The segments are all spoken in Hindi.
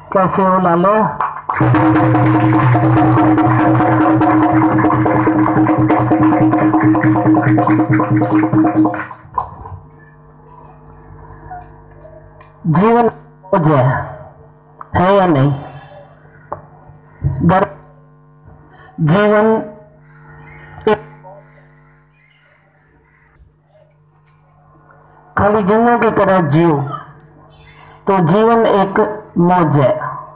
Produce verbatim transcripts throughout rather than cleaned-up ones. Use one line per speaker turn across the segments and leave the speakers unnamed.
कैसे हो लाले? जीवन मौज है, है या नहीं? दर जीवन खाली गन्नों की तरह जियो तो जीवन एक मौज है।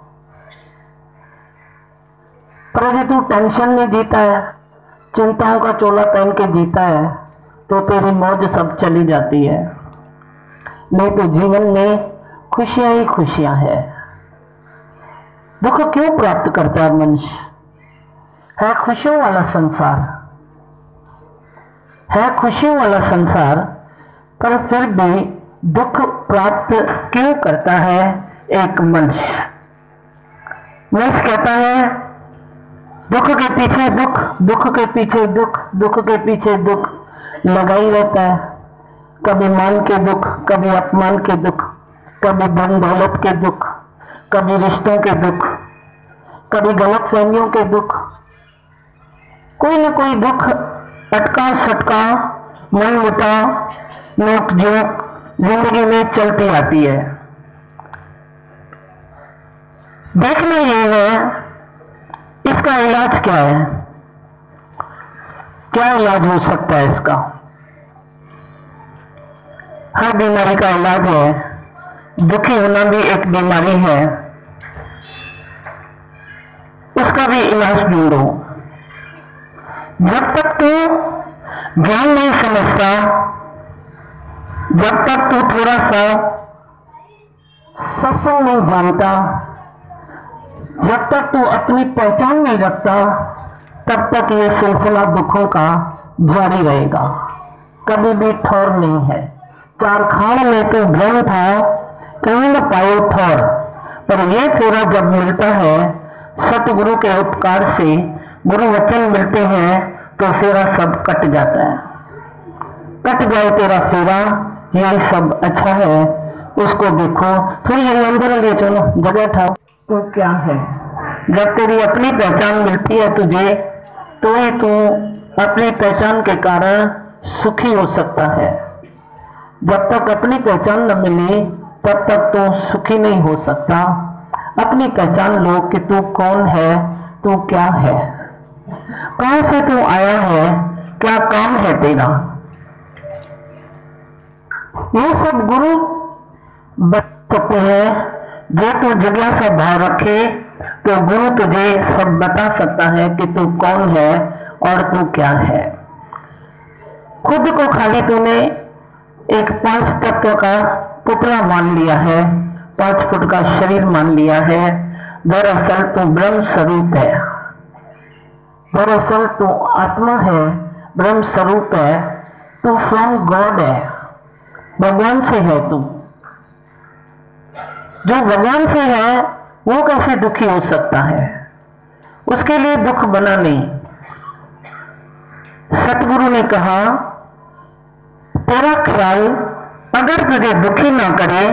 पर यदि तू टेंशन में जीता है, चिंताओं का चोला पहन के जीता है, तो तेरी मौज सब चली जाती है। नहीं तो जीवन में खुशियां ही खुशियां है। दुख क्यों प्राप्त करता है मनुष्य? है खुशियों वाला संसार, है खुशियों वाला संसार, पर फिर भी दुख प्राप्त क्यों करता है एक मनुष्य? मनुष्य कहता है दुख के पीछे दुख, दुख के पीछे दुख, दुख के पीछे दुख लगा ही रहता है। कभी मान के दुख, कभी अपमान के दुख, कभी धन दौलत के दुख, कभी रिश्तों के दुख, कभी गलत फहमियों के दुख, कोई ना कोई दुख अटका सटका मन मुटा नोक झोंक जिंदगी में चलती आती है। देखना ये है इसका इलाज क्या है, क्या इलाज हो सकता है इसका? हर बीमारी का इलाज है, दुखी होना भी एक बीमारी है, उसका भी इलाज ढूंढो। जब तक तू ज्ञान नहीं समझता, जब तक तू थोड़ा सा सत्संग नहीं जानता, जब तक तू अपनी पहचान नहीं रखता, तब तक ये सिलसिला दुखों का जारी रहेगा, कभी भी ठौर नहीं है। चार खान में तो भ्रम था, कहीं न पायो ठौर, पर यह फेरा जब मिलता है सतगुरु के उपकार से, गुरु वचन मिलते हैं तो फेरा सब कट जाता है। कट जाए तेरा फेरा, यही सब अच्छा है, उसको देखो। फिर ये अंदर ले चलो, जगह ठाओ तो क्या है? जब तेरी अपनी पहचान मिलती है तुझे, तो ही तू अपनी पहचान के कारण सुखी हो सकता है। जब तक अपनी पहचान न मिली तब तक तू सुखी नहीं हो सकता। अपनी पहचान लो कि तू कौन है, तू क्या है, कहां से तू आया है, क्या काम है तेरा। ये सब गुरु बता सकते हैं। जो तू जिज्ञासा भाव रखे तो गुरु तुझे सब बता सकता है कि तू कौन है और तू क्या है। खुद को खाली तूने एक पांच तत्व का पुतला मान लिया है, पांच फुट का शरीर मान लिया है। दरअसल तू ब्रह्म स्वरूप है, दरअसल तू आत्मा है, ब्रह्म स्वरूप है, तू फ्रॉम गॉड है, भगवान से है। तू जो भगवान से है वो कैसे दुखी हो सकता है? उसके लिए दुख बना नहीं। सतगुरु ने कहा तेरा ख्याल अगर तुझे दुखी ना करे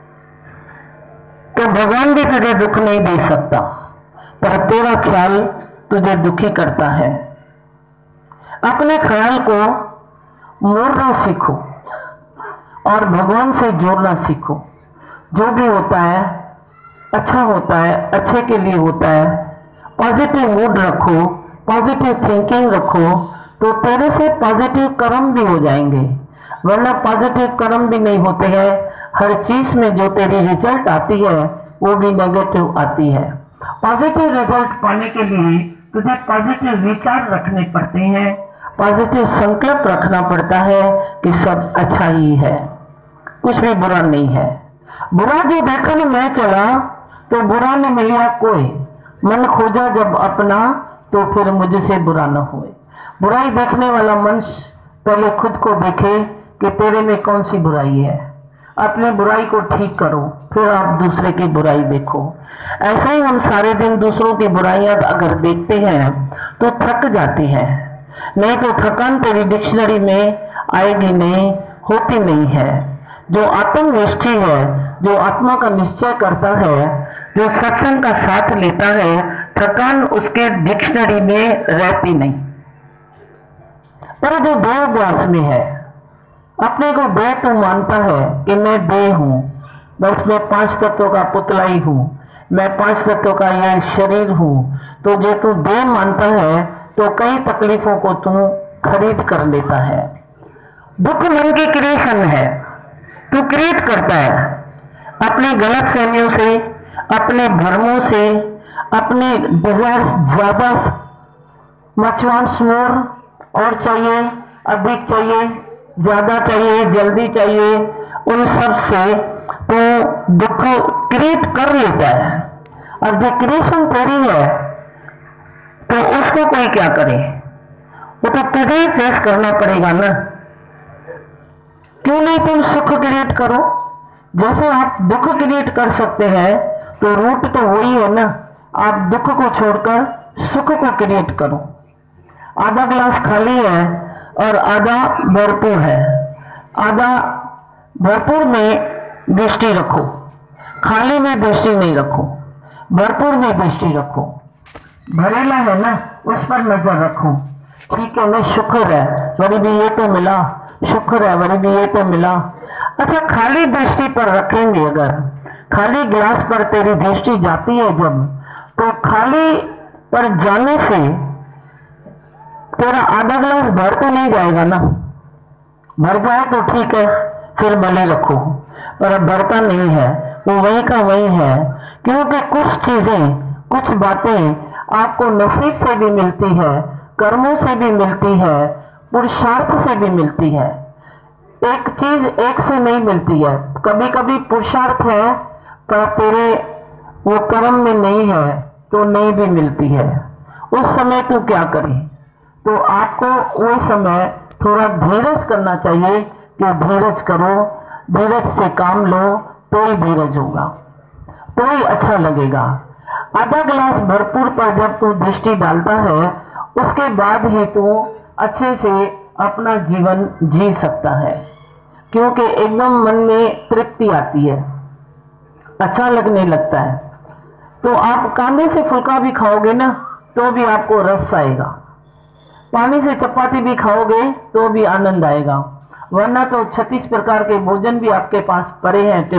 तो भगवान भी तुझे दुख नहीं दे सकता, पर तेरा ख्याल तुझे दुखी करता है। अपने ख्याल को मोड़ना सीखो और भगवान से जोड़ना सीखो। जो भी होता है अच्छा होता है, अच्छे के लिए होता है। पॉजिटिव मूड रखो, पॉजिटिव थिंकिंग रखो, तो तेरे से पॉजिटिव कर्म भी हो जाएंगे, वरना पॉजिटिव कर्म भी नहीं होते हैं। हर चीज में जो तेरी रिजल्ट आती है वो भी नेगेटिव आती है। पॉजिटिव रिजल्ट पाने के लिए तुझे पॉजिटिव विचार रखने पड़ते हैं, पॉजिटिव संकल्प रखना पड़ता है कि सब अच्छा ही है, कुछ भी बुरा नहीं है। बुरा जो देखन मैं चला तो बुरा न मिलिया कोई, मन खोजा जब अपना तो फिर मुझसे बुरा न होए। बुराई देखने वाला मनुष्य पहले खुद को देखे कि तेरे में कौन सी बुराई है, अपनी बुराई को ठीक करो, फिर आप दूसरे की बुराई देखो। ऐसे ही हम सारे दिन दूसरों की बुराइयां अगर देखते हैं तो थक जाते हैं, नहीं तो थकान तेरी डिक्शनरी में आएगी नहीं, होती नहीं है। जो आत्मनिष्ठी है, जो आत्मा का निश्चय करता है, जो सत्संग का साथ लेता है, थकान उसके डिक्शनरी में रहती नहीं। पर जो देहाभ्यास में है, अपने को देह तो मानता है कि मैं देह हूं, बस मैं पांच तत्वों का पुतला ही हूं, मैं पांच तत्वों का ये शरीर हूं। तो जो तू देह मानता है तो कई तकलीफों को तू खरीद कर लेता है। दुख मन की क्रिएशन है, तू क्रिएट करता है अपनी गलत फहमियों से, अपने भ्रमों से, अपने डिजायर्स ज्यादा मच वांट्स मोर, और चाहिए, अधिक चाहिए, ज्यादा चाहिए, जल्दी चाहिए, उन सब से तो दुख क्रिएट कर लेता है। अब जो क्रिएशन तेरी है तो उसको कोई क्या करे, वो तो तुझे ही फेस करना पड़ेगा ना। क्यों नहीं तुम सुख क्रिएट करो? जैसे आप दुख क्रिएट कर सकते हैं तो रूट तो वही है ना, आप दुख को छोड़कर सुख को क्रिएट करो। आधा ग्लास खाली है और आधा भरपूर है, आधा भरपूर में दृष्टि रखो, खाली में दृष्टि नहीं रखो, भरपूर में दृष्टि रखो। भरेला है ना, उस पर नजर रखो। ठीक है ना, शुक्र है वरी भी ये तो मिला, शुक्र है वरी भी ये तो मिला। अच्छा, खाली दृष्टि पर रखेंगे, अगर खाली गिलास पर तेरी दृष्टि जाती है जब, तो खाली पर जाने से तेरा आधा गिलास भर तो नहीं जाएगा ना। भर जाए तो ठीक है, फिर भले रखो, पर अब भरता नहीं है, वो वहीं का वहीं है। क्योंकि कुछ चीजें, कुछ बातें आपको नसीब से भी मिलती है, कर्मों से भी मिलती है, पुरुषार्थ से भी मिलती है। एक चीज एक से नहीं मिलती है। कभी कभी पुरुषार्थ है पर तेरे वो कर्म में नहीं है तो नहीं भी मिलती है। उस समय तू क्या करे? तो आपको वो समय थोड़ा धीरज करना चाहिए कि धीरज करो, धीरज से काम लो, तो ही धीरज होगा, तो ही अच्छा लगेगा। आधा गिलास भरपूर पर जब तू दृष्टि डालता है, उसके बाद ही तू अच्छे से अपना जीवन जी सकता है। क्योंकि एकदम मन में तृप्ति आती है, अच्छा लगने लगता है। तो आप कांदे से फुल्का भी खाओगे ना तो भी आपको रस आएगा, पानी से चपाती भी खाओगे तो भी आनंद आएगा, वरना तो छत्तीस प्रकार के भोजन भी आपके पास पड़े हैं।